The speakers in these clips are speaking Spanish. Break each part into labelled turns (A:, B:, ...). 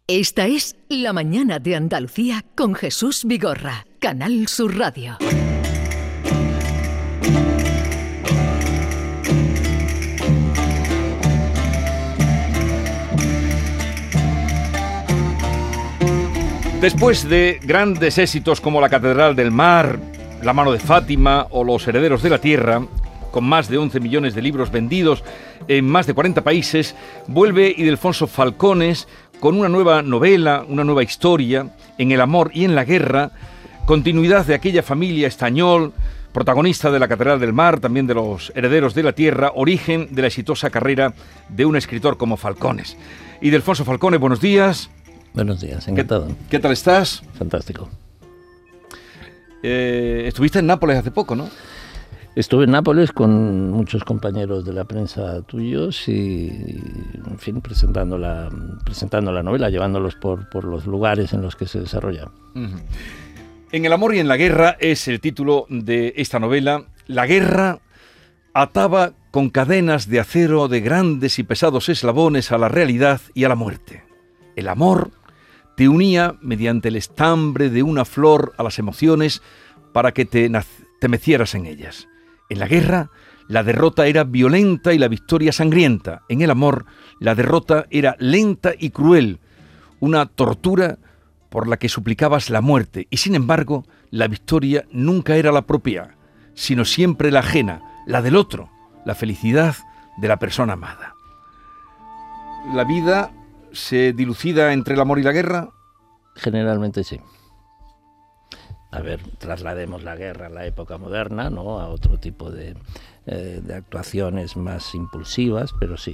A: Esta es La Mañana de Andalucía con Jesús Vigorra, Canal Sur Radio.
B: Después de grandes éxitos como La Catedral del Mar, La Mano de Fátima o Los Herederos de la Tierra, con más de 11 millones de libros vendidos en más de 40 países, vuelve Ildefonso Falcones con una nueva novela, una nueva historia, En el amor y en la guerra, continuidad de aquella familia Estañol, protagonista de La Catedral del Mar, también de Los Herederos de la Tierra, origen de la exitosa carrera de un escritor como Falcones. Ildefonso Falcones, buenos días.
C: Buenos días, encantado.
B: ¿Qué tal estás?
C: Fantástico.
B: Estuviste en Nápoles hace poco, ¿no?
C: Estuve en Nápoles con muchos compañeros de la prensa tuyos y en fin, presentando la novela, llevándolos por los lugares en los que se desarrolla.
B: Uh-huh. En el amor y en la guerra es el título de esta novela. La guerra ataba con cadenas de acero de grandes y pesados eslabones a la realidad y a la muerte. El amor te unía mediante el estambre de una flor a las emociones para que te mecieras en ellas. En la guerra, la derrota era violenta y la victoria sangrienta. En el amor, la derrota era lenta y cruel, una tortura por la que suplicabas la muerte. Y sin embargo, la victoria nunca era la propia, sino siempre la ajena, la del otro, la felicidad de la persona amada. ¿La vida se dilucida entre el amor y la guerra?
C: Generalmente sí. A ver, traslademos la guerra a la época moderna, ¿no? A otro tipo de actuaciones más impulsivas, pero sí.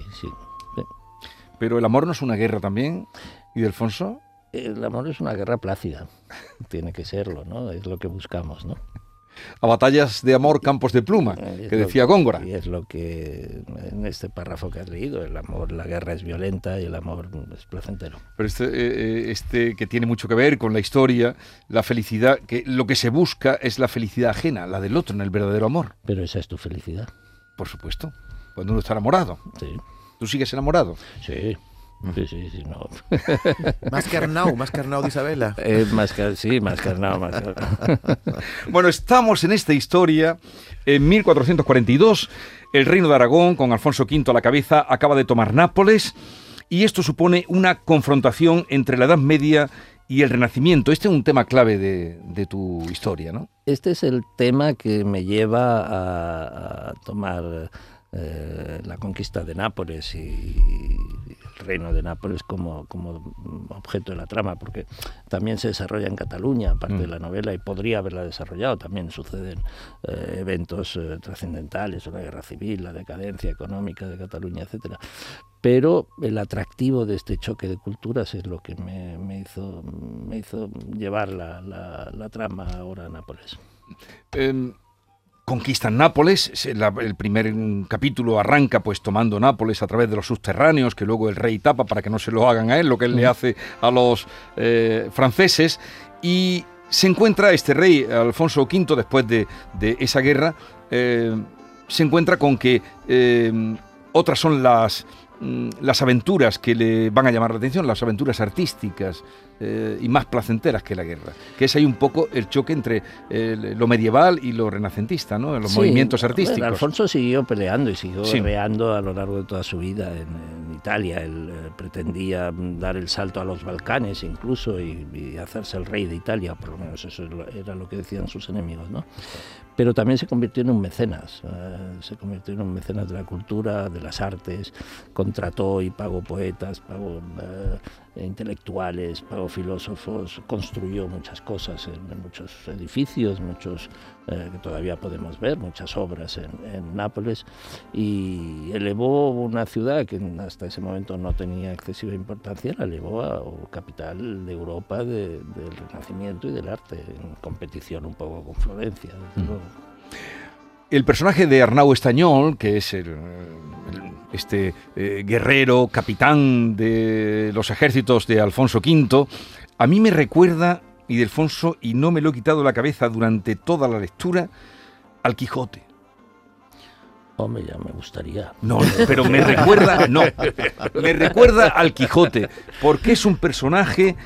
B: ¿Pero el amor no es una guerra también, Ildefonso?
C: El amor es una guerra plácida, tiene que serlo, ¿no? Es lo que buscamos, ¿no?
B: A batallas de amor, campos de pluma, que decía Góngora.
C: Y es lo que, en este párrafo que has leído, el amor, la guerra es violenta y el amor es placentero.
B: Pero este que tiene mucho que ver con la historia, la felicidad, que lo que se busca es la felicidad ajena, la del otro, en el verdadero amor.
C: Pero esa es tu felicidad.
B: Por supuesto, cuando uno está enamorado.
C: Sí.
B: ¿Tú sigues enamorado?
C: Sí. Sí, no.
D: Más que Arnau de Isabela.
C: Más que Arnau.
B: Bueno, estamos en esta historia. En 1442, el reino de Aragón, con Alfonso V a la cabeza, acaba de tomar Nápoles, y esto supone una confrontación entre la Edad Media y el Renacimiento. Este es un tema clave de tu historia, ¿no?
C: Este es el tema que me lleva a tomar la conquista de Nápoles y el reino de Nápoles como objeto de la trama, porque también se desarrolla en Cataluña, aparte de la novela, y podría haberla desarrollado. También suceden eventos trascendentales, la guerra civil, la decadencia económica de Cataluña, etcétera. Pero el atractivo de este choque de culturas es lo que me hizo llevar la trama ahora a Nápoles.
B: Conquistan Nápoles, el primer capítulo arranca pues tomando Nápoles a través de los subterráneos que luego el rey tapa para que no se lo hagan a él, lo que él le hace a los franceses, y se encuentra este rey, Alfonso V, después de esa guerra, se encuentra con que otras son las aventuras que le van a llamar la atención, las aventuras artísticas y más placenteras que la guerra, que es ahí un poco el choque entre lo medieval y lo renacentista, ¿no? Los movimientos artísticos.
C: Bueno, Alfonso siguió peleando y siguió guerreando a lo largo de toda su vida en Italia. Él pretendía dar el salto a los Balcanes incluso y hacerse el rey de Italia, por lo menos eso era lo que decían sus enemigos, ¿no? Pero también se convirtió en un mecenas, de la cultura, de las artes, contrató y pagó poetas, pagó intelectuales, pagó filósofos, construyó muchas cosas en muchos edificios, muchos que todavía podemos ver, muchas obras en Nápoles, y elevó una ciudad que hasta ese momento no tenía excesiva importancia, la elevó a capital de Europa del Renacimiento y del arte, en competición un poco con Florencia, desde luego.
B: El personaje de Arnau Estañol, que es este guerrero, capitán de los ejércitos de Alfonso V, a mí me recuerda, Ildefonso, y no me lo he quitado de la cabeza durante toda la lectura, al Quijote.
C: Hombre, ya me gustaría.
B: No, pero me recuerda al Quijote, porque es un personaje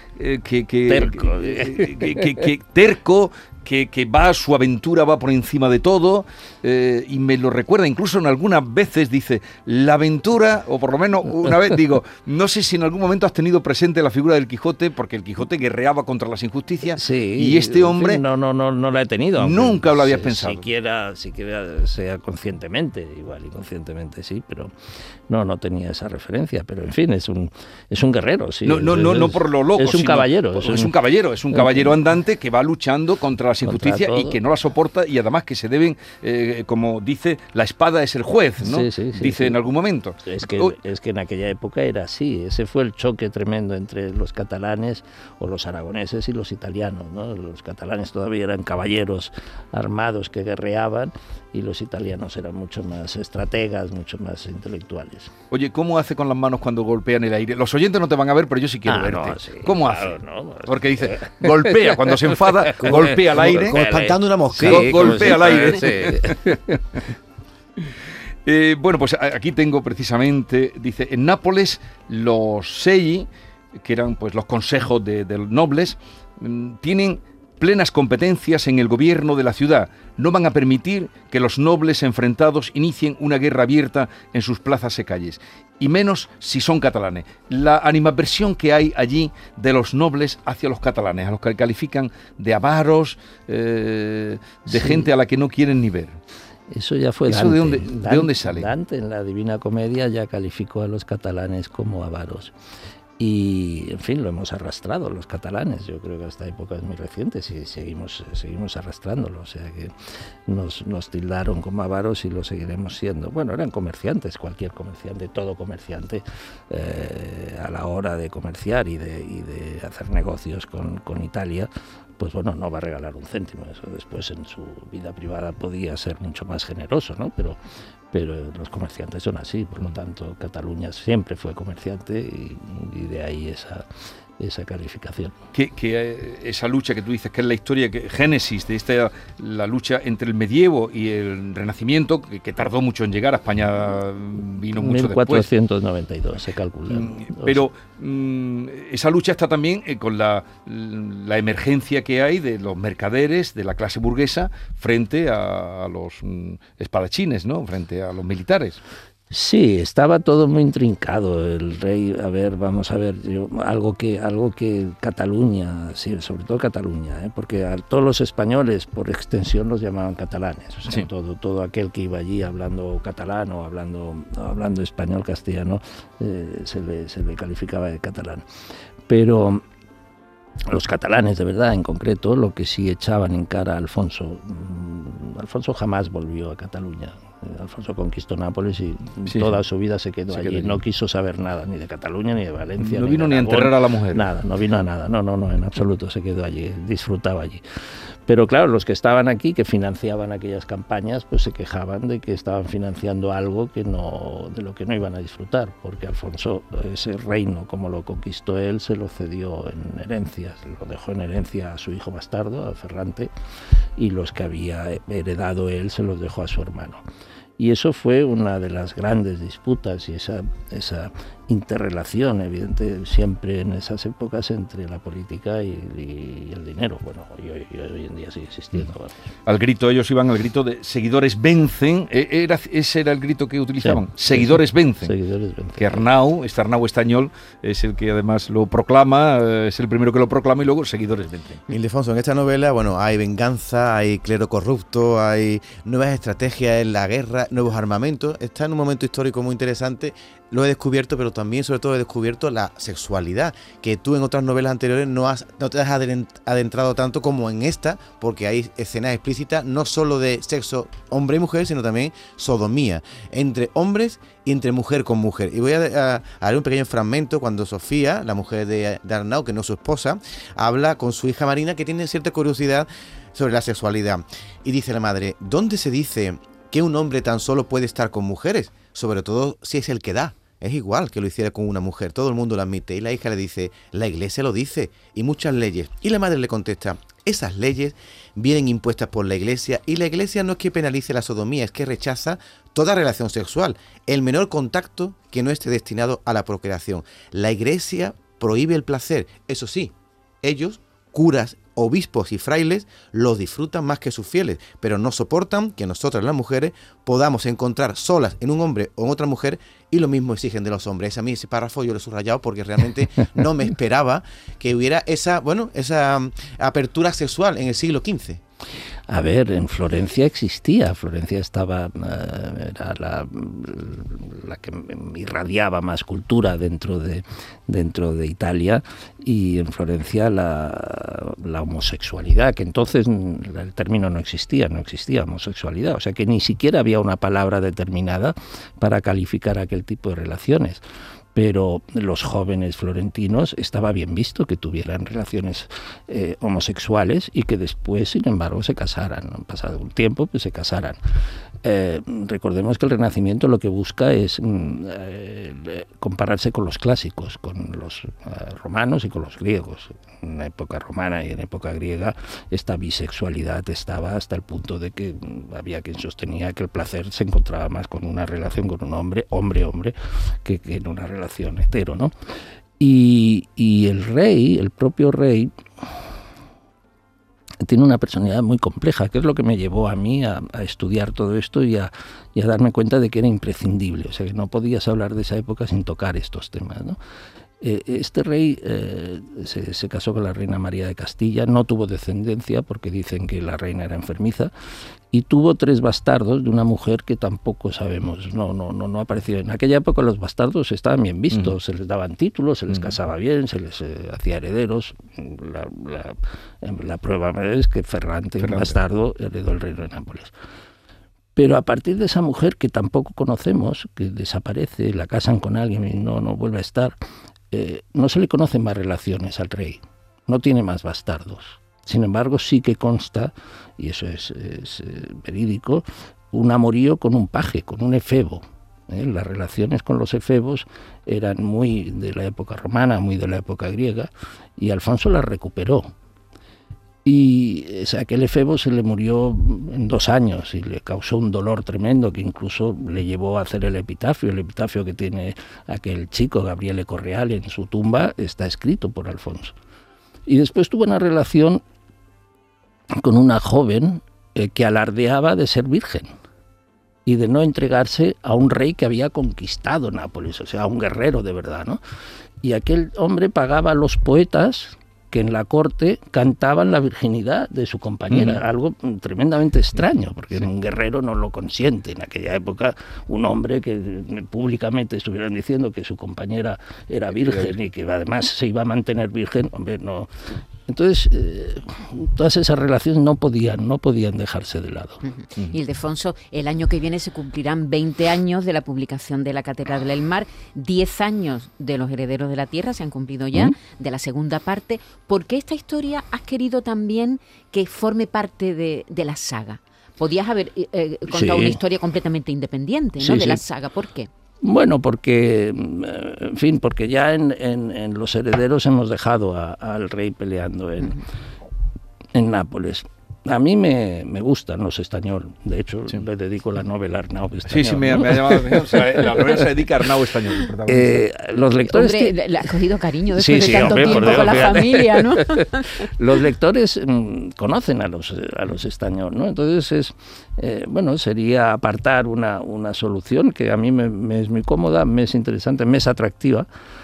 B: terco, que va, su aventura va por encima de todo, y me lo recuerda, incluso en algunas veces dice, la aventura, o por lo menos una vez digo, no sé si en algún momento has tenido presente la figura del Quijote, porque el Quijote guerreaba contra las injusticias,
C: sí,
B: y este hombre...
C: En fin, no la he tenido.
B: Nunca lo habías pensado.
C: Siquiera sea conscientemente, igual inconscientemente sí, pero no tenía esa referencia, pero en fin, es un guerrero, sí.
B: No por lo loco,
C: es un caballero.
B: Es un caballero andante que va luchando contra las injusticias y que no la soporta, y además que se deben, como dice, la espada es el juez, ¿no?
C: Sí,
B: dice en algún momento.
C: Es que en aquella época era así, ese fue el choque tremendo entre los catalanes o los aragoneses y los italianos, ¿no? Los catalanes todavía eran caballeros armados que guerreaban, y los italianos eran mucho más estrategas, mucho más intelectuales.
B: Oye, ¿cómo hace con las manos cuando golpea en el aire? Los oyentes no te van a ver, pero yo sí quiero verte.
C: Sí,
B: ¿Cómo
C: claro,
B: hace? Porque dice, golpea, cuando se enfada, golpea al aire.
D: Como espantando una mosca.
B: Golpea al aire. Bueno, pues aquí tengo precisamente, dice, en Nápoles los sei, que eran pues los consejos de los nobles, tienen plenas competencias en el gobierno de la ciudad. No van a permitir que los nobles enfrentados inicien una guerra abierta en sus plazas y calles, y menos si son catalanes. La animadversión que hay allí de los nobles hacia los catalanes, a los que califican de avaros, de gente a la que no quieren ni ver.
C: Eso ya fue
B: ¿Eso
C: Dante.
B: ¿De dónde sale?
C: Dante en la Divina Comedia ya calificó a los catalanes como avaros. Y, en fin, lo hemos arrastrado los catalanes. Yo creo que esta época es muy reciente y seguimos arrastrándolo. O sea que nos tildaron como avaros y lo seguiremos siendo. Bueno, eran comerciantes, cualquier comerciante, todo comerciante, a la hora de comerciar y de hacer negocios con Italia, pues bueno, no va a regalar un céntimo. Eso después en su vida privada podía ser mucho más generoso, ¿no? Pero los comerciantes son así, por lo tanto Cataluña siempre fue comerciante y de ahí esa calificación.
B: Que esa lucha que tú dices que es la historia, génesis de la lucha entre el medievo y el Renacimiento, que tardó mucho en llegar a España, vino mucho
C: 1492 después. Se calcula.
B: Pero esa lucha está también con la emergencia que hay de los mercaderes, de la clase burguesa, frente a los espadachines, ¿no? Frente a los militares.
C: Sí, estaba todo muy intrincado. El rey, vamos a ver, algo que Cataluña, sí, sobre todo Cataluña, porque a todos los españoles, por extensión, los llamaban catalanes. O sea, sí. todo aquel que iba allí hablando catalán o hablando español, castellano, se le calificaba de catalán. Pero los catalanes, de verdad, en concreto, lo que sí echaban en cara a Alfonso jamás volvió a Cataluña. Alfonso conquistó Nápoles y toda su vida se quedó allí. No quiso saber nada, ni de Cataluña, ni de Valencia.
B: No vino ni a enterrar a la mujer.
C: Nada, no vino a nada. No, en absoluto, se quedó allí, disfrutaba allí. Pero claro, los que estaban aquí, que financiaban aquellas campañas, pues se quejaban de que estaban financiando algo de lo que no iban a disfrutar, porque Alfonso, ese reino, como lo conquistó él, se lo cedió en herencia, lo dejó en herencia a su hijo bastardo, a Ferrante, y los que había heredado él se los dejó a su hermano. Y eso fue una de las grandes disputas y esa interrelación evidente siempre en esas épocas entre la política y el dinero. Bueno, hoy en día sigue existiendo. Vamos.
B: Ellos iban al grito de seguidores vencen. Ese era el grito que utilizaban. Sí, seguidores vencen.
C: Seguidores vencen.
B: Que Arnau Estañol, es el que además lo proclama, es el primero que lo proclama, y luego seguidores vencen.
D: Ildefonso, en esta novela, bueno, hay venganza, hay clero corrupto, hay nuevas estrategias en la guerra, nuevos armamentos. Está en un momento histórico muy interesante. Lo he descubierto, pero también, sobre todo, he descubierto la sexualidad, que tú en otras novelas anteriores no te has adentrado tanto como en esta, porque hay escenas explícitas no solo de sexo hombre y mujer, sino también sodomía, entre hombres y entre mujer con mujer. Y voy a leer un pequeño fragmento cuando Sofía, la mujer de Arnau, que no es su esposa, habla con su hija Marina, que tiene cierta curiosidad sobre la sexualidad. Y dice la madre, ¿dónde se dice que un hombre tan solo puede estar con mujeres? Sobre todo si es el que da. Es igual que lo hiciera con una mujer, todo el mundo lo admite. Y la hija le dice, la iglesia lo dice, y muchas leyes. Y la madre le contesta, Esas leyes vienen impuestas por la Iglesia, y la Iglesia no es que penalice la sodomía, es que rechaza toda relación sexual, el menor contacto que no esté destinado a la procreación. La Iglesia prohíbe el placer, eso sí, ellos, curas, obispos y frailes, los disfrutan más que sus fieles, pero no soportan que nosotras las mujeres podamos encontrar solas en un hombre o en otra mujer, y lo mismo exigen de los hombres. A mí ese párrafo yo lo he subrayado porque realmente no me esperaba que hubiera esa apertura sexual en el siglo XV.
C: A ver, en Florencia existía, Florencia estaba, era la que irradiaba más cultura dentro de Italia, y en Florencia la homosexualidad, que entonces el término no existía homosexualidad, o sea que ni siquiera había una palabra determinada para calificar aquel tipo de relaciones. Pero los jóvenes florentinos estaba bien visto que tuvieran relaciones homosexuales y que después, sin embargo, se casaran. Pasado un tiempo, pues se casaran. Recordemos que el Renacimiento lo que busca es compararse con los clásicos, con los romanos y con los griegos. En la época romana y en época griega esta bisexualidad estaba hasta el punto de que había quien sostenía que el placer se encontraba más con una relación con un hombre, que en una relación hetero, ¿no? Y el propio rey, tiene una personalidad muy compleja, que es lo que me llevó a mí a estudiar todo esto y a darme cuenta de que era imprescindible, o sea, que no podías hablar de esa época sin tocar estos temas, ¿no? Este rey se casó con la reina María de Castilla, no tuvo descendencia porque dicen que la reina era enfermiza, y tuvo 3 bastardos de una mujer que tampoco sabemos, no apareció. En aquella época los bastardos estaban bien vistos, se les daban títulos, se les casaba bien, se les hacía herederos. La prueba es que Ferrante, un bastardo, heredó el reino de Nápoles. Pero a partir de esa mujer que tampoco conocemos, que desaparece, la casan con alguien y no vuelve a estar, no se le conocen más relaciones al rey, no tiene más bastardos. Sin embargo, sí que consta, y eso es verídico, un amorío con un paje, con un efebo. Las relaciones con los efebos eran muy de la época romana, muy de la época griega, y Alfonso las recuperó. Y aquel efebo se le murió en 2 años y le causó un dolor tremendo que incluso le llevó a hacer el epitafio que tiene aquel chico, Gabriele Correale, en su tumba, está escrito por Alfonso. Y después tuvo una relación con una joven que alardeaba de ser virgen y de no entregarse a un rey que había conquistado Nápoles, o sea, a un guerrero de verdad, ¿no? Y aquel hombre pagaba a los poetas que en la corte cantaban la virginidad de su compañera, algo tremendamente extraño, porque un guerrero no lo consiente. En aquella época, un hombre que públicamente estuvieran diciendo que su compañera era virgen y que además se iba a mantener virgen, hombre, no. Entonces, todas esas relaciones no podían dejarse de lado.
E: Ildefonso, el año que viene se cumplirán 20 años de la publicación de la Catedral del Mar, 10 años de Los Herederos de la Tierra, se han cumplido ya, de la segunda parte. ¿Por qué esta historia has querido también que forme parte de la saga? Podías haber contado una historia completamente independiente, ¿no? De la saga. ¿Por qué?
C: Bueno, porque, en fin, porque ya en Los Herederos hemos dejado al rey peleando en Nápoles. A mí me gustan los Estañol. De hecho, le dedico la novela a Arnau Estañol.
B: Sí, me ha llamado la atención. O sea, la novela se dedica a Arnau Estañol.
C: Los lectores...
E: Hombre, le has cogido cariño después de tanto tiempo con la familia, ¿no?
C: Los lectores conocen a los Estañol, ¿no? Entonces, sería apartar una solución que a mí me es muy cómoda, me es interesante, me es atractiva,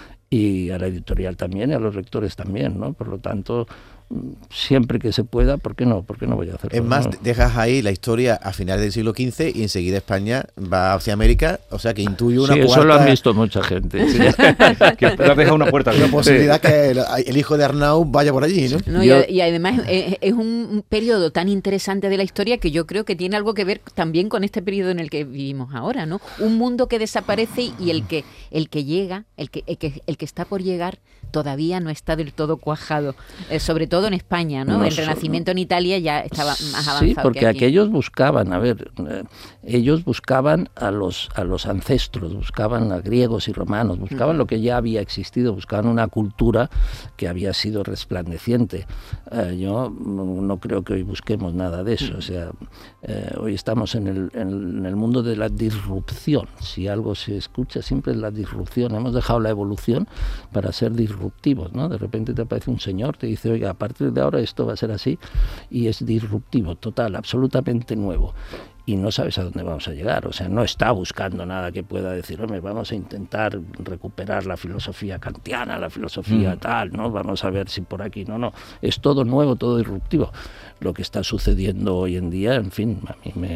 C: y a la editorial también, y a los lectores también, ¿no? Por lo tanto, siempre que se pueda, ¿por qué no voy a hacerlo?
D: Es más, dejas ahí la historia a finales del siglo XV y enseguida España va hacia América, o sea que intuye una
C: cuarta... Sí, eso lo han visto mucha gente.
B: Sí. Que te has dejado una puerta.
D: Una posibilidad que el hijo de Arnau vaya por allí, ¿no?
E: Y además es un periodo tan interesante de la historia que yo creo que tiene algo que ver también con este periodo en el que vivimos ahora, ¿no? Un mundo que desaparece y el que llega, el que está por llegar, todavía no está del todo cuajado, sobre todo en España, ¿no? El Renacimiento en Italia ya estaba más avanzado.
C: Sí, porque
E: que aquí.
C: aquellos buscaban, ellos buscaban a los ancestros, buscaban a griegos y romanos, buscaban lo que ya había existido, buscaban una cultura que había sido resplandeciente. Yo no creo que hoy busquemos nada de eso, o sea, hoy estamos en el mundo de la disrupción. Si algo se escucha siempre es la disrupción. Hemos dejado la evolución para ser disruptivos, ¿no? De repente te aparece un señor, te dice, oiga, a partir de ahora esto va a ser así, y es disruptivo, total, absolutamente nuevo. Y no sabes a dónde vamos a llegar, o sea, no está buscando nada que pueda decir, hombre, vamos a intentar recuperar la filosofía kantiana, la filosofía tal, ¿no? Vamos a ver si por aquí, no, es todo nuevo, todo disruptivo. Lo que está sucediendo hoy en día, en fin, a mí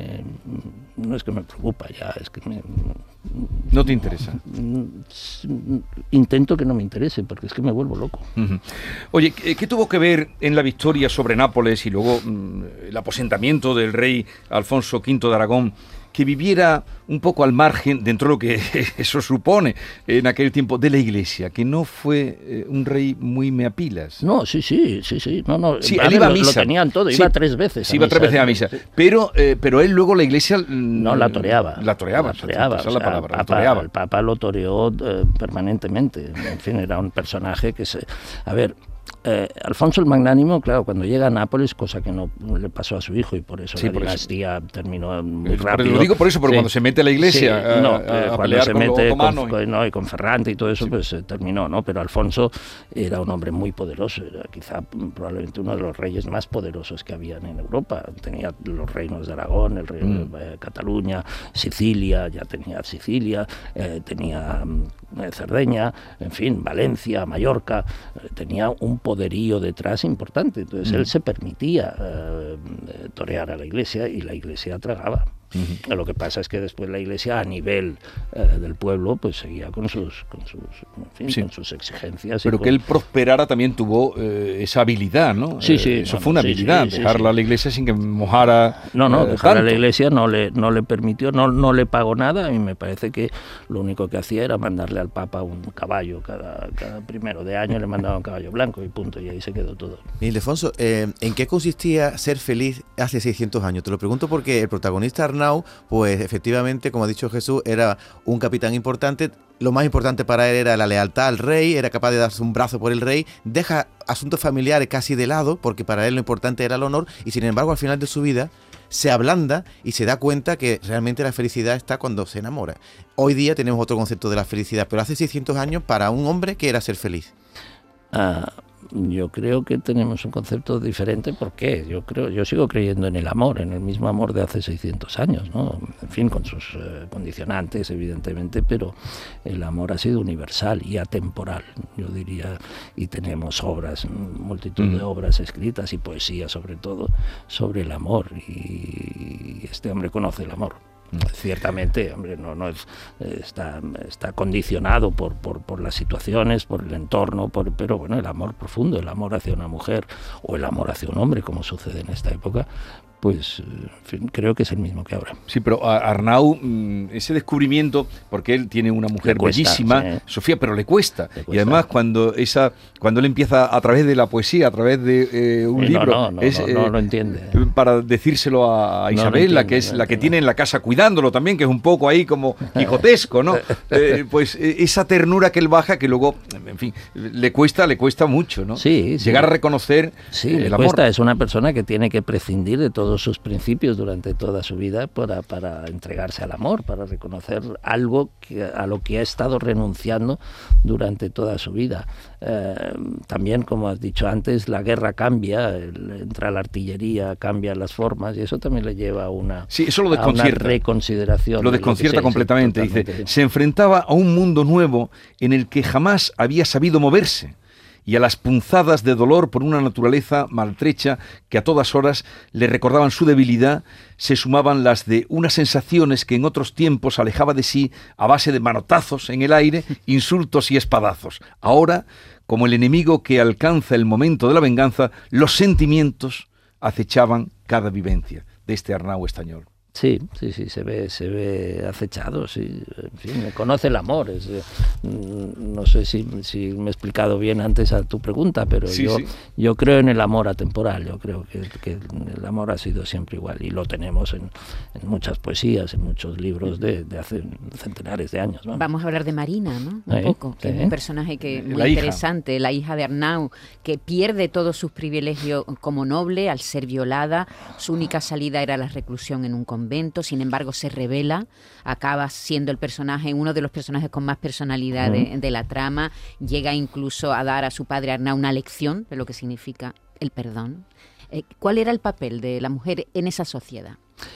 C: no es que me preocupa ya, es que
B: ¿No te interesa?
C: Intento que no me interese, porque es que me vuelvo loco.
B: Uh-huh. Oye, ¿qué tuvo que ver en la victoria sobre Nápoles y luego el aposentamiento del rey Alfonso V de Aragón, que viviera un poco al margen, dentro de lo que eso supone en aquel tiempo, de la Iglesia, que no fue un rey muy meapilas?
C: No, sí. No,
B: sí, él iba a misa.
C: Lo tenían todo, iba 3 veces.
B: Sí, iba 3 veces a misa. Sí. Pero él luego la Iglesia...
C: No, la toreaba.
B: La toreaba.
C: Esa es la palabra, la toreaba. El Papa lo toreó permanentemente. En fin, era un personaje que se... A ver... Alfonso el Magnánimo, claro, cuando llega a Nápoles, cosa que no le pasó a su hijo, y por eso la dinastía terminó muy rápido.
B: Lo digo por eso, porque cuando se mete a la Iglesia
C: cuando se mete con Ferrante y todo eso, pues terminó, ¿no? Pero Alfonso era un hombre muy poderoso, era quizá probablemente uno de los reyes más poderosos que habían en Europa. Tenía los reinos de Aragón, el reino de Cataluña, Sicilia, ya tenía Sicilia, tenía Cerdeña, en fin, Valencia, Mallorca, tenía un poderío detrás importante. Entonces él se permitía torear a la Iglesia y la Iglesia tragaba. Uh-huh. Lo que pasa es que después la Iglesia, a nivel del pueblo, pues seguía con sus exigencias.
B: Pero que él prosperara también tuvo esa habilidad, ¿no?
C: Sí.
B: Eso fue una habilidad, dejarla a la Iglesia sin que mojara.
C: Dejar a la Iglesia no le permitió, no le pagó nada, y me parece que lo único que hacía era mandarle al Papa un caballo cada primero de año, le mandaba un caballo blanco y punto, y ahí se quedó todo.
D: Y Ildefonso, ¿en qué consistía ser feliz hace 600 años? Te lo pregunto porque el protagonista Arnau, pues efectivamente, como ha dicho Jesús, era un capitán importante. Lo más importante para él era la lealtad al rey, era capaz de darse un brazo por el rey, deja asuntos familiares casi de lado, porque para él lo importante era el honor, y sin embargo al final de su vida se ablanda y se da cuenta que realmente la felicidad está cuando se enamora. Hoy día tenemos otro concepto de la felicidad, pero hace 600 años para un hombre, ¿qué era ser feliz?
C: Yo creo que tenemos un concepto diferente. ¿Por qué? Yo sigo creyendo en el amor, en el mismo amor de hace 600 años, ¿no? En fin, con sus condicionantes, evidentemente, pero el amor ha sido universal y atemporal, yo diría, y tenemos obras, multitud de obras escritas y poesía, sobre todo, sobre el amor, y este hombre conoce el amor. Ciertamente, hombre, no es, está condicionado por las situaciones, por el entorno, pero bueno, el amor profundo, el amor hacia una mujer o el amor hacia un hombre, como sucede en esta época, pues en fin, creo que es el mismo que ahora.
B: Sí, pero a Arnau, ese descubrimiento, porque él tiene una mujer bellísima, sí. Sofía, pero le cuesta. Y además cuando él empieza a través de la poesía, a través de un libro,
C: no lo entiende.
B: Para decírselo a Isabel, la que es la que tiene en la casa cuidándolo también, que es un poco ahí como quijotesco, ¿no? Pues esa ternura que él baja, que luego, en fin, le cuesta mucho, ¿no?
C: Sí.
B: Llegar a reconocer el amor.
C: Es una persona que tiene que prescindir de todos sus principios durante toda su vida para entregarse al amor, para reconocer algo a lo que ha estado renunciando durante toda su vida. También, como has dicho antes, la guerra cambia, entra la artillería, cambian las formas, y eso también le lleva a una reconsideración.
B: Lo desconcierta completamente. Dice, se enfrentaba a un mundo nuevo en el que jamás había sabido moverse, y a las punzadas de dolor por una naturaleza maltrecha que a todas horas le recordaban su debilidad, se sumaban las de unas sensaciones que en otros tiempos alejaba de sí a base de manotazos en el aire, insultos y espadazos. Ahora, como el enemigo que alcanza el momento de la venganza, los sentimientos acechaban cada vivencia de este Arnau Estañol.
C: Sí, se ve acechado, sí, en fin, conoce el amor. No sé si me he explicado bien antes a tu pregunta, pero yo creo en el amor atemporal. Yo creo que el amor ha sido siempre igual, y lo tenemos en muchas poesías, en muchos libros de hace centenares de años, ¿no?
E: Vamos a hablar de Marina, ¿no? Un poco, que es un personaje muy interesante, la hija de Arnau, que pierde todos sus privilegios como noble al ser violada. Su única salida era la reclusión en un convento. Sin embargo, se revela, acaba siendo uno de los personajes con más personalidad de la trama. Llega incluso a dar a su padre Arnau una lección de lo que significa el perdón. ¿Cuál era el papel de la mujer en esa sociedad?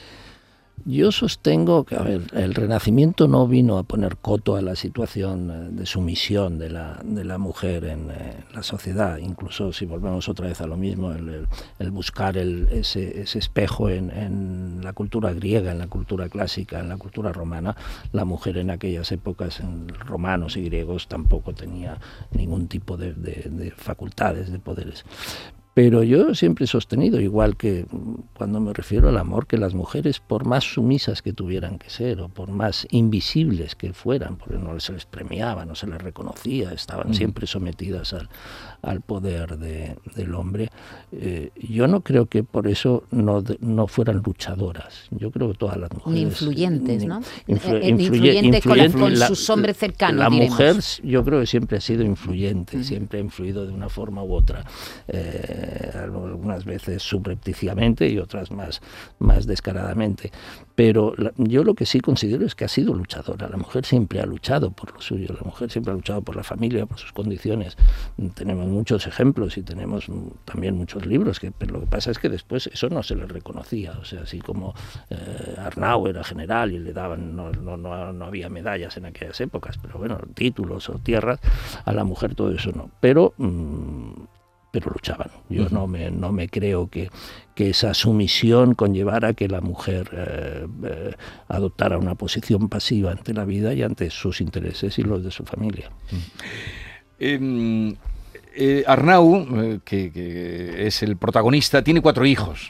C: Yo sostengo que, el Renacimiento no vino a poner coto a la situación de sumisión de la mujer en la sociedad. Incluso si volvemos otra vez a lo mismo, el buscar ese espejo en la cultura griega, en la cultura clásica, en la cultura romana, la mujer en aquellas épocas, en romanos y griegos, tampoco tenía ningún tipo de facultades, de poderes. Pero yo siempre he sostenido, igual que cuando me refiero al amor, que las mujeres, por más sumisas que tuvieran que ser, o por más invisibles que fueran, porque no se les premiaba, no se les reconocía, estaban siempre sometidas al poder del hombre, yo no creo que por eso no fueran luchadoras. Yo creo que todas las mujeres...
E: Influyentes, ¿no? Influyentes con sus hombres cercanos,
C: la
E: diremos.
C: mujer, yo creo que siempre ha sido influyente, siempre ha influido de una forma u otra. Algunas veces subrepticiamente y otras más descaradamente, pero yo lo que sí considero es que ha sido luchadora. La mujer siempre ha luchado por lo suyo, la mujer siempre ha luchado por la familia, por sus condiciones. Tenemos muchos ejemplos y tenemos también muchos libros, pero lo que pasa es que después eso no se le reconocía. O sea, así como Arnau era general y le daban, no había medallas en aquellas épocas, pero bueno, títulos o tierras, a la mujer todo eso no. Pero luchaban. Yo no me creo que esa sumisión conllevara que la mujer adoptara una posición pasiva ante la vida y ante sus intereses y los de su familia.
B: Arnau, que es el protagonista, tiene 4 hijos.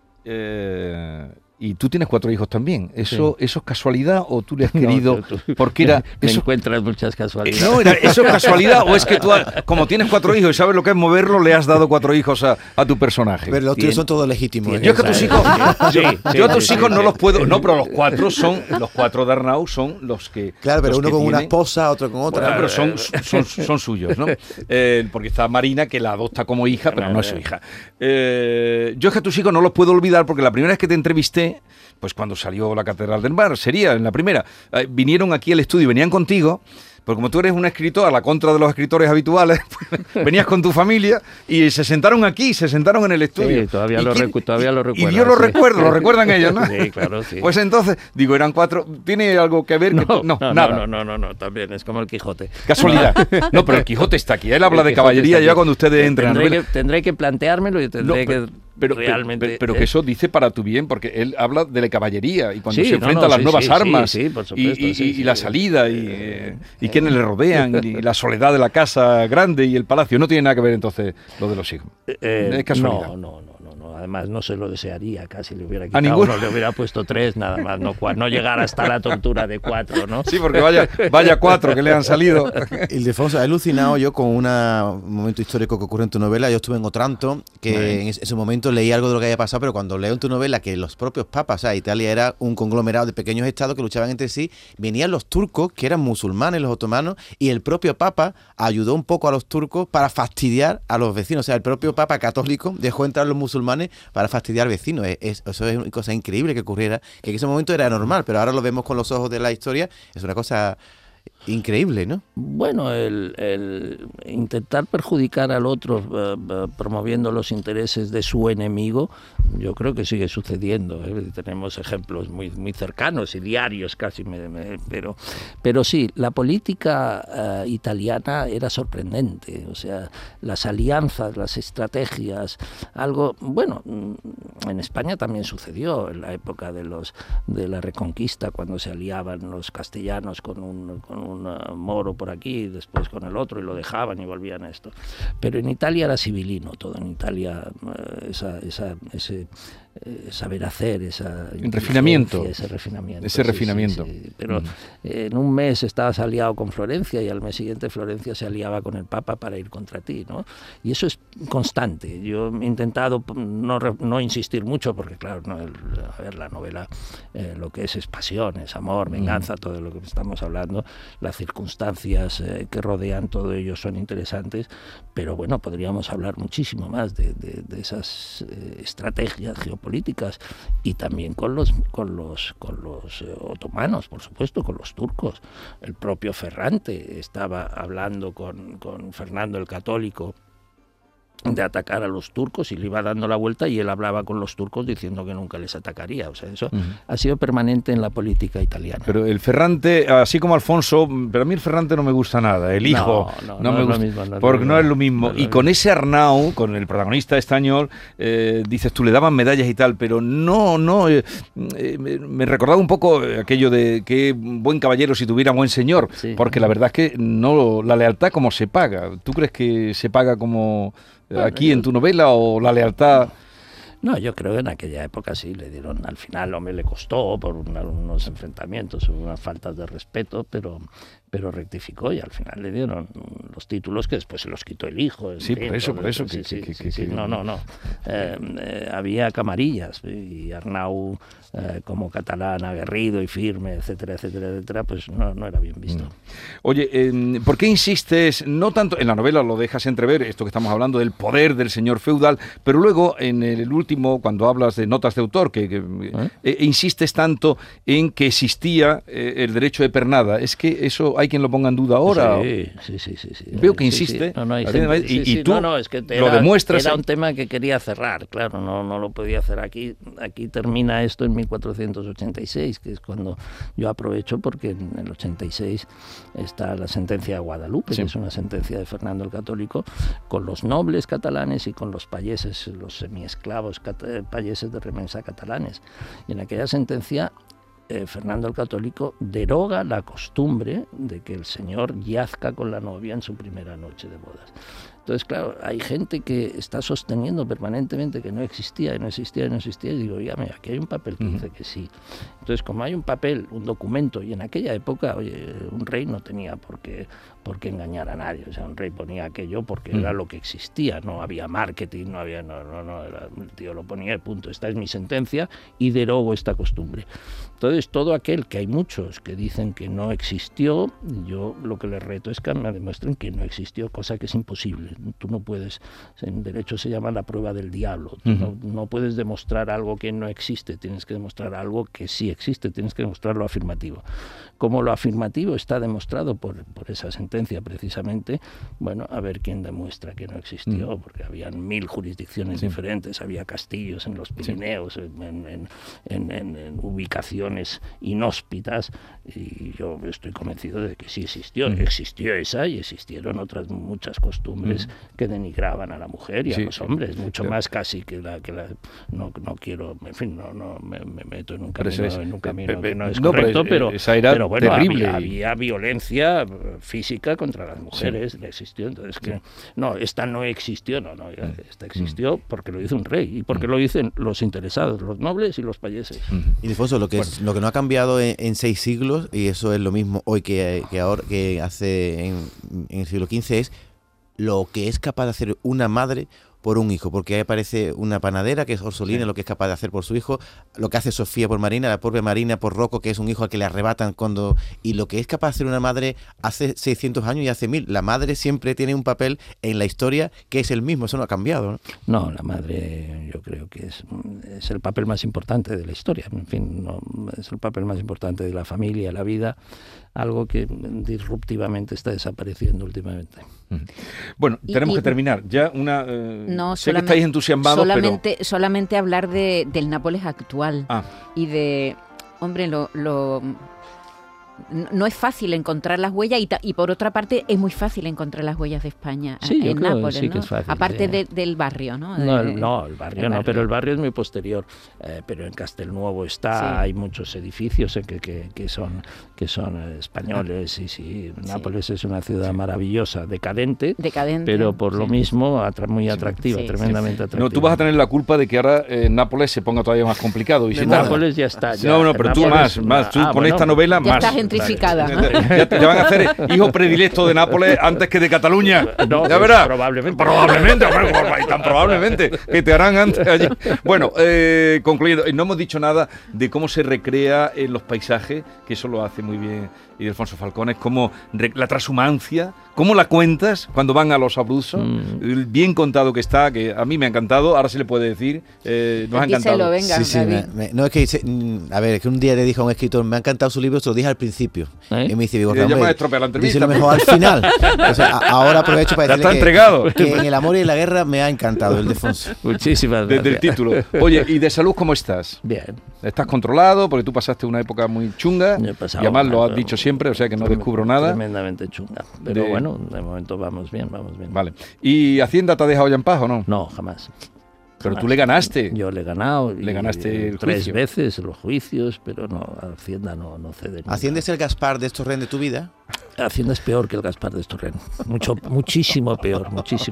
B: Y tú tienes 4 hijos también. ¿Eso es casualidad o tú le has querido? Porque era...
C: Me encuentras muchas casualidades.
B: No, ¿eso es casualidad o es que tú, como tienes 4 hijos y sabes lo que es moverlo, le has dado 4 hijos a tu personaje?
D: Pero los tuyos son todos legítimos.
B: Yo es que tus hijos... yo a tus hijos no los puedo... No, pero los 4 de Arnau son los que...
D: Claro, pero uno con una esposa, otro con otra.
B: Bueno, pero son suyos, ¿no? Porque está Marina, que la adopta como hija, pero no es su hija. Yo es que a tus hijos no los puedo olvidar porque la primera vez que te entrevisté, pues cuando salió la Catedral del Mar, sería en la primera, vinieron aquí al estudio, venían contigo, porque como tú eres una escritora, a la contra de los escritores habituales, pues, venías con tu familia y se sentaron aquí, se sentaron en el estudio.
C: Sí, todavía lo recuerdo.
B: Y yo lo recuerdo, lo recuerdan ellos, ¿no?
C: Sí, claro, sí.
B: Pues entonces, digo, eran 4, ¿tiene algo que ver?
C: No,
B: nada.
C: No, también es como el Quijote.
B: Casualidad. No, pero el Quijote está aquí, él habla de caballería ya cuando ustedes entran.
C: Tendré que planteármelo y tendré que... realmente,
B: pero que eso dice para tu bien, porque él habla de la caballería y cuando se enfrenta a las nuevas armas
C: por supuesto,
B: y la salida y quienes le rodean y la soledad de la casa grande y el palacio, no tiene nada que ver entonces lo de los hijos. Es casualidad.
C: No. Además no se lo desearía, casi le hubiera quitado uno, le hubiera puesto 3 nada más, no llegar hasta la tortura de 4, ¿no?
B: Sí, porque vaya 4 que le han salido.
D: Ildefonso, he alucinado yo con un momento histórico que ocurre en tu novela. Yo estuve en Otranto, que en ese momento leí algo de lo que había pasado, pero cuando leo en tu novela que los propios papas, o sea, Italia era un conglomerado de pequeños estados que luchaban entre sí, venían los turcos, que eran musulmanes, los otomanos, y el propio papa ayudó un poco a los turcos para fastidiar a los vecinos. O sea, el propio papa católico dejó entrar a los musulmanes para fastidiar vecinos. Eso es una cosa increíble que ocurriera, que en ese momento era normal, pero ahora lo vemos con los ojos de la historia, es una cosa increíble, ¿no?
C: Bueno, el intentar perjudicar al otro promoviendo los intereses de su enemigo, yo creo que sigue sucediendo, ¿eh? Tenemos ejemplos muy cercanos y diarios casi, pero sí, la política italiana era sorprendente, o sea, las alianzas, las estrategias, algo, bueno, en España también sucedió en la época de la Reconquista, cuando se aliaban los castellanos con un un moro por aquí, después con el otro, y lo dejaban y volvían a esto. Pero en Italia era civilino todo, en Italia ese saber hacer, ese refinamiento.
B: Sí.
C: Pero en un mes estabas aliado con Florencia y al mes siguiente Florencia se aliaba con el Papa para ir contra ti, ¿no? Y eso es constante. Yo he intentado no insistir mucho porque, claro, la novela lo que es pasión, es amor, venganza, todo lo que estamos hablando, las circunstancias que rodean todo ello son interesantes, pero bueno, podríamos hablar muchísimo más de esas estrategias geopolíticas y también con los otomanos, por supuesto, con los turcos. El propio Ferrante estaba hablando con Fernando el Católico de atacar a los turcos y le iba dando la vuelta y él hablaba con los turcos diciendo que nunca les atacaría. O sea, eso ha sido permanente en la política italiana.
B: Pero el Ferrante, así como Alfonso, pero a mí el Ferrante no me gusta nada. El hijo no me gusta, porque no es lo mismo. Y con ese Arnau, con el protagonista español, dices tú, le daban medallas y tal, pero me recordaba un poco aquello de que buen caballero si tuviera buen señor, porque la verdad es que no la lealtad como se paga. ¿Tú crees que se paga como aquí en tu novela o la lealtad?
C: No, yo creo que en aquella época sí le dieron, al final, hombre, le costó por unos enfrentamientos, unas faltas de respeto, pero rectificó y al final le dieron los títulos que después se los quitó el hijo.
B: Sí, por eso.
C: No. Había camarillas y Arnau, como catalán aguerrido y firme, etcétera, pues no era bien visto.
B: Oye, ¿por qué insistes, no tanto, en la novela lo dejas entrever, esto que estamos hablando del poder del señor feudal, pero luego en el último, cuando hablas de notas de autor, insistes tanto en que existía el derecho de pernada? Es que eso hay quien lo ponga en duda ahora.
C: Sí.
B: Veo que insiste. Y tú
C: es que
B: lo demuestras.
C: Era un tema que quería cerrar, claro, no lo podía hacer aquí. Aquí termina esto en 1486, que es cuando yo aprovecho porque en el 86 está la sentencia de Guadalupe, que es una sentencia de Fernando el Católico, con los nobles catalanes y con los payeses, los semiesclavos payeses de remensa catalanes. Y en aquella sentencia Fernando el Católico deroga la costumbre de que el señor yazca con la novia en su primera noche de bodas. Entonces, claro, hay gente que está sosteniendo permanentemente que no existía, y digo, aquí hay un papel que dice que sí. Entonces, como hay un papel, un documento, y en aquella época, un rey no tenía por qué engañar a nadie, o sea, un rey ponía aquello porque era lo que existía, no había marketing, el tío lo ponía y punto, esta es mi sentencia y derogo esta costumbre. Entonces, todo aquel, que hay muchos que dicen que no existió, yo lo que les reto es que me demuestren que no existió, cosa que es imposible. Tú no puedes, en derecho se llama la prueba del diablo, tú no puedes demostrar algo que no existe, tienes que demostrar algo que sí existe, tienes que demostrar lo afirmativo. Como lo afirmativo está demostrado por esa sentencia precisamente, bueno, a ver quién demuestra que no existió, porque habían 1000 jurisdicciones diferentes, había castillos en los Pirineos, en ubicaciones inhóspitas, y yo estoy convencido de que sí existió esa y existieron otras muchas costumbres que denigraban a la mujer y a los hombres, mucho más casi que la no quiero, en fin, no me meto en un camino que no es correcto, pero bueno,
B: terrible.
C: Había violencia física contra las mujeres, existió, entonces esta no existió, esta existió porque lo dice un rey y porque lo dicen los interesados, los nobles y los payeses.
D: Y Alfonso, lo que no ha cambiado en 6 siglos, y eso es lo mismo hoy que hace en el siglo XV, es lo que es capaz de hacer una madre por un hijo, porque ahí aparece una panadera que es Orsolina, lo que es capaz de hacer por su hijo, lo que hace Sofía por Marina, la propia Marina por Rocco, que es un hijo al que le arrebatan y lo que es capaz de hacer una madre hace 600 años y hace 1000. La madre siempre tiene un papel en la historia que es el mismo, eso no ha cambiado, ¿no?
C: No, la madre yo creo que es el papel más importante de la historia, en fin, es el papel más importante de la familia, la vida, algo que disruptivamente está desapareciendo últimamente.
B: Bueno, tenemos que terminar. Ya sé que estáis entusiasmados,
E: solamente hablar del Nápoles actual y de, hombre, no es fácil encontrar las huellas y por otra parte es muy fácil encontrar las huellas de España en Nápoles,
C: sí
E: ¿no?
C: que es fácil,
E: aparte
C: sí.
E: del barrio, ¿no?
C: No, el barrio no, pero el barrio es muy posterior. Pero en Castelnuovo hay muchos edificios que son españoles, y sí, Nápoles es una ciudad maravillosa, decadente, pero por lo mismo muy atractiva, tremendamente atractiva.
B: No, tú vas a tener la culpa de que ahora Nápoles se ponga todavía más complicado. Y
C: Nápoles ya está.
B: No, pero tú más. Tú con esta novela
E: ya
B: más.
E: está gentrificada.
B: Ya te van a hacer hijo predilecto de Nápoles antes que de Cataluña.
C: No,
B: ya verás.
C: Probablemente,
B: y tan probablemente que te harán antes allí. Bueno, concluyendo, no hemos dicho nada de cómo se recrea en los paisajes, que eso lo hace muy bien Ildefonso Falcones, cómo la transhumancia, cómo la cuentas cuando van a los Abruzos, bien contado que está, que a mí me ha encantado, ahora se le puede decir, nos ha encantado.
E: Venga,
D: sí, no, es que a ver, es que un día le dije a un escritor, me ha encantado su libro, se lo dije al principio, y me dice, digo,
B: ya me has estropeado la entrevista.
D: Dice lo mejor al final. O sea, ahora aprovecho para decirle que en El amor y la guerra me ha encantado Ildefonso.
C: Muchísimas gracias.
B: Desde el título. Oye, ¿y de salud cómo estás?
C: Bien.
B: ¿Estás controlado? Porque tú pasaste una época muy chunga, y además lo has dicho siempre, o sea que no descubro nada.
C: Tremendamente chunga. Pero bueno, de momento vamos bien.
B: Vale. ¿Y Hacienda te ha dejado ya en paz o no?
C: No, jamás.
B: Pero tú le ganaste.
C: Yo le he ganado.
B: Le ganaste el
C: 3
B: juicio.
C: veces los juicios, pero no, Hacienda no cede nunca.
D: ¿Hacienda es el Gaspar de Estorrent de tu vida?
C: Hacienda es peor que el Gaspar de Estorrent. Muchísimo peor.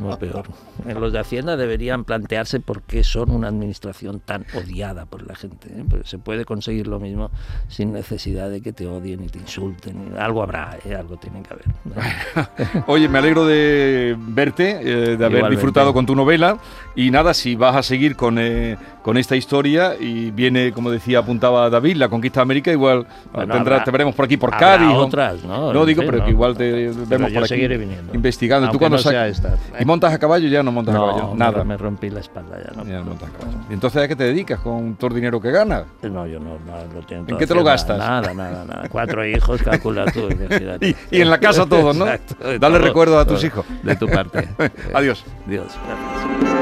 C: Los de Hacienda deberían plantearse por qué son una administración tan odiada por la gente, ¿eh? Porque se puede conseguir lo mismo sin necesidad de que te odien y te insulten. Algo habrá, algo tiene que haber.
B: Oye, me alegro de verte, de haber
C: Igualmente.
B: disfrutado con tu novela. Y nada, si vas a seguir con esta historia y viene, como decía, apuntaba David, la conquista de América, igual te veremos por aquí, por Cádiz.
C: Otras, ¿no?
B: No digo, pero que igual te vemos por aquí
C: seguiré viniendo.
B: investigando.
C: Aunque
B: ¿Tú cuando
C: no sea esta.
B: ¿Y montas a caballo? Ya no montas a caballo, nada.
C: Me rompí la espalda ya, ¿no?
B: Ya no montas a caballo. ¿Y entonces a qué te dedicas con todo el dinero que ganas?
C: No, yo no lo tengo.
B: ¿En qué te lo gastas?
C: Nada. 4 hijos, calcula tú.
B: y en la casa todos, ¿no?
C: Exacto,
B: Dale
C: todo,
B: recuerdos a tus
C: todo,
B: hijos.
C: De tu parte.
B: Adiós.
C: Dios, gracias.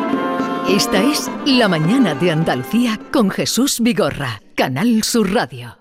A: Esta es La Mañana de Andalucía con Jesús Vigorra, Canal Sur Radio.